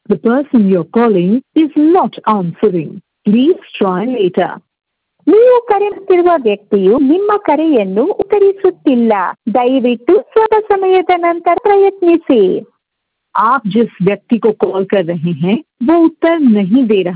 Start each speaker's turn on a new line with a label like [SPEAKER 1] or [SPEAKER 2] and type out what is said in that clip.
[SPEAKER 1] The person you're calling is not answering. Please try later.
[SPEAKER 2] ನೀವು ಕರೆ ಮಾಡುತ್ತಿರುವ ವ್ಯಕ್ತಿಯು ನಿಮ್ಮ ಕರೆಯನ್ನು ಉತ್ತರಿಸುತ್ತಿಲ್ಲ. ದಯವಿಟ್ಟು ಸ್ವಲ್ಪ ಸಮಯದ ನಂತರ ಪ್ರಯತ್ನಿಸಿ.
[SPEAKER 1] आप जिस व्यक्ति को कॉल कर रहे हैं वो उत्तर नहीं दे रहा